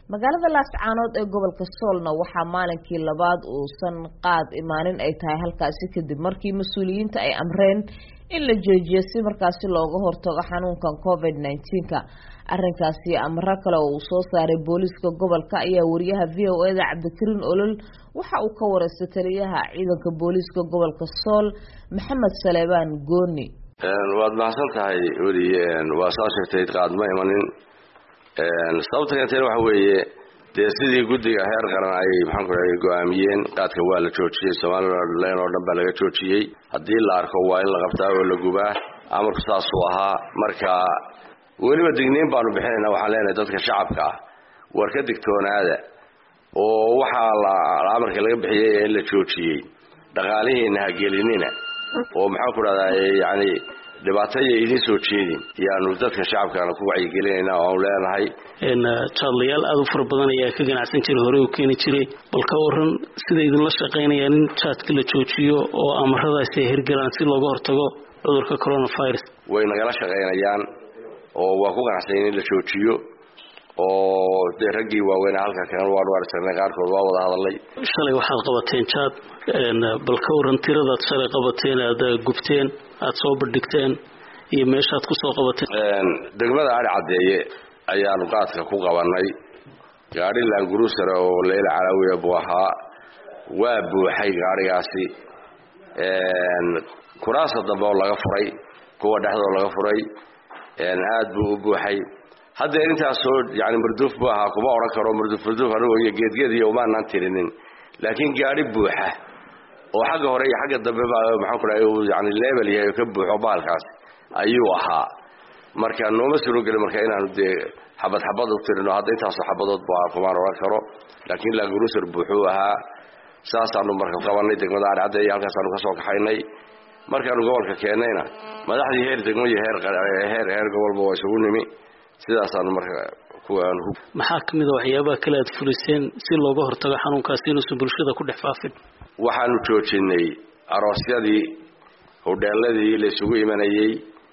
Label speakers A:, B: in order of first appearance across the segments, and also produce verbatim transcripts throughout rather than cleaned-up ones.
A: magaalada Laascaanood ee gobolka Soolna waxaa maalinkii labaad uu san qaad imaanin ay tahay halkaasi kadib markii mas'uuliyiinta ay amreen in la joojiyo si markaasi looga hortago xanuunkan covid nineteen ka arrinkaasi amra kale oo soo saaray booliska gobolka ayaa wariyaha V O A da Cabdikariin Olol waxa uu ka wareystay taliyaha ciidanka booliska gobolka Sool Maxamed Saleebaan Gooni
B: een waad mahadsan tahay wariyeen waa soo sheegtay qaad ma imanin een sababta keentay waxa weeye dee sidii guddiga heer qaran ay maxaan ku raayay go'aamiyeen qaadka waa la joojiyay Soomaaliland oo dhan baa laga joojiyay haddii la arko waa in la qabtaa oo la gubaa amarku saas uu ahaa marka weliba digniin baanu bixinaynaa waxaan leenahay dadka shacabka ah war ka digtoonaada oo waxaa la amarka laga bixiyay ee la joojiyay dhaqaalihiina ha gelinina oo maxaan ku raadayay yani dhibaatay idin soo jeedin yaanu dadka shacabkana ku wacyi gelinayna oo leenahay
C: in taaliyaal aad u far badan ayaa ka ganacsan jiray hore u keeni jiray balka waran sida idin la shaqeynayaan in jaadka la joojiyo oo amaradaasi ay hirgalaan si looga hortago cudurka coronavirus
B: way nagala shaqeynayaan oo waa ku ganacsan in la joojiyo oo deeragii waaweyn halka kan waa waarsanay qaarkood waa wada hadalay
C: shalay waxaad qabateen jaad een balka waran tirada shalay qabateen aad gubteen aad soo badhigteen iyo meeshaad ku soo qabateen
B: een degmada ari cadeeye ayaanu qaadka ku qabanay gaari la guruusara oo leela calawiya buuxa waa buuxay gaarigaasi een kuraasa dambe laga furay kuwa dhaxdoo laga furay een aad buu u buuxay hadda intaas soo yaani marduuf baa kuma oran karo marduuf marduuf anoo iyo geedgeed iyo uma aan tirinin laakiin gaari buuxa oo xagga hore iyo xagga dambe baa maxaan ku raayay yaani level yahay ka buuxo baalkaas ayuu ahaa marka nooma soo gal marka inaanu de xabad xabad u tirino hadda intaas xabadood baa kuma oran karo laakiin la guruusar buuxu ahaa saasaanu marka qabanay degmada Arcade iyo halkaas aanu ka soo kaxaynay markaanu gobolka keenayna madaxdii heer degmo iyo heer heer heer gobolba way isugu nimi sidaasaan marka kuwaan
C: maxaa kamid ah waxyaabaha kale aad fuliseen si looga hortago xanuunkaas inuu bulshada ku dhex faafin
B: waxaanu joojinay aroosyadii hodheeladii la isugu imanayay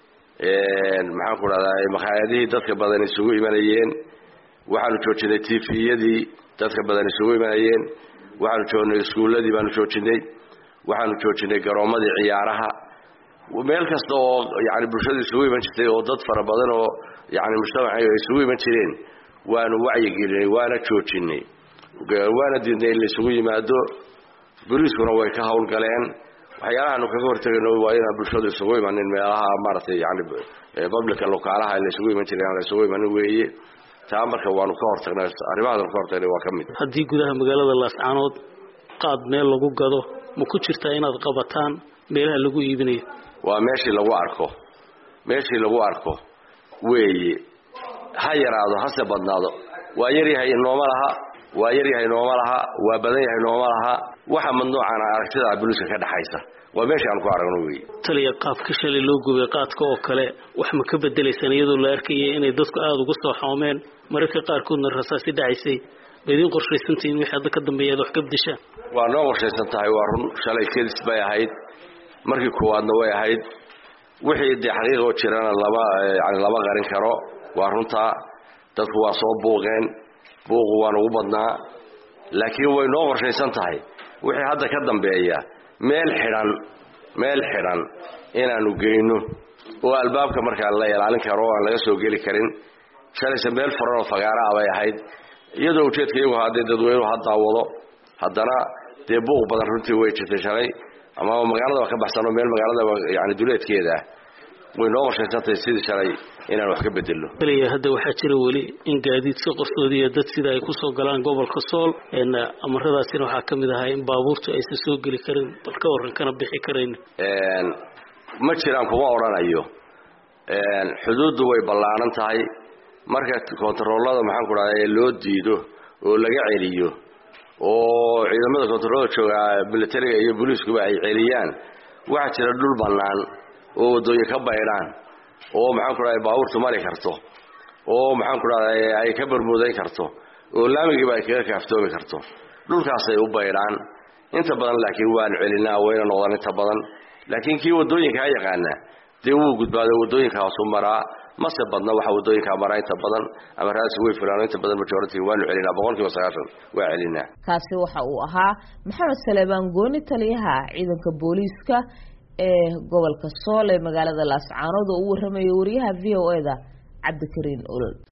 B: een maxaan ku raadayay maqaayadihii dadka badan isugu imanayeen waxaanu joojinay T V-yadii dadka badan isugu imanayeen waxaanu joojinay iskuuladii baanu joojinay waxaanu joojinay garoomadii ciyaaraha meel kasta oo yaani bulshada isugu iman jirtay oo dad fara badan oo yaani mujtamaca ay isugu iman jireen waanu wacyi gelinay waana joojinay waana diidnay in la isugu yimaado booliskuna way ka hawl galeen waxyaalaha kaga hortagayno waa in bulshada isugu imaaneen meelaha maartay yaani public locaalaha la isugu iman jireen la isugu iman weeye taa marka waanu ka hortagnay arrimaha ka hortagnay waa kamid
C: haddii gudaha magaalada Laascaanood qaad meel lagu gado ma ku jirtaa inaad qabataan meelaha lagu iibinayo
B: waa meeshii lagu arko meeshii lagu arko weeye ha yaraado ha se badnaado waa yar yahay nooma laha waa yar yahay nooma laha waa badan yahay nooma laha waxa mamnuucan aragtida booliska ka dhaxaysa waa meeshii aan ku aragno weeye
C: taliya qaabka shalay loo gubay qaadka oo kale wax ma ka bedelaysan iyadoo la arkayay inay dadku aad uga soo xoomeen mararka qaarkoodna rasaasi dhacaysay badin qorshaysantiin wixii hadda ka dambeeyay wax ka bedeshaan
B: waa noo qorshaysan tahay waa run shalay kedis bay ahayd markii koowaadna way ahayd wixii de xaqiiqo jirana laba yaani laba qarin karo waa runta dadku waa soo buuqeen buuqu waan ugu badnaa laakiin way noo qorshaysan tahay wixii hadda ka dambeeya meel xiran meel xiran inaanu geyno oo albaabka marka la ilaalin karo aan laga soo gali karin shalay meel furan oo fagaara ah bay ahayd iyadoo ujeedkaygu hadda dadweynuhu hadda wado haddana dee buuq badan runtii way jirtay shalay ama magaalada ka baxsano meel magaalada yaani duleedkeeda way noo qorshaysantahay sidii shalay inaan wax ka bedelo
C: kaliya hadda waxaa jira weli in gaadiid si qorsoodiya dad sida ay ku soo galaan gobolka Sool in amaradaasina waxaa kamid ah in baabuurtu aysan soo gali karin balka waran kana bixi karin
B: een ma jiraan kuma oranayo een xuduudu way ballaaran tahay marka kontaroolada maxaan ku raadayay loo diido oo laga celiyo oo ciidamada kontaroolada jooga militariga iyo booliiskuba ay celiyaan waxa jira dhul bannaan oo wadooyin ka baydhaan oo maxaan ku raadayay baabuurtu mari karto oo maxaan ku raadayay ay ka barmuuday karto oo laamiga ay kaga kaaftoobi karto dhulkaas ay u baydhaan inta badan laakiin waan celinaa wayna noqdaan inta badan laakiin kii wadooyinka ay yaqaana dee uu gudbaado wadooyinkaas u maraa mase badna waxa wadooyinka maraynta badan ama raasi way fulaanayta badan majority waanu celinaa boqolkiiba sagaashan waa celinaa.
A: kaasi waxa uu ahaa Maxamed Saleebaan Gooni, taliyaha ciidanka booliiska ee gobolka Sool ee magaalada Laascaanood oo u warramay wariyaha V O A da Cabdikariin Olol.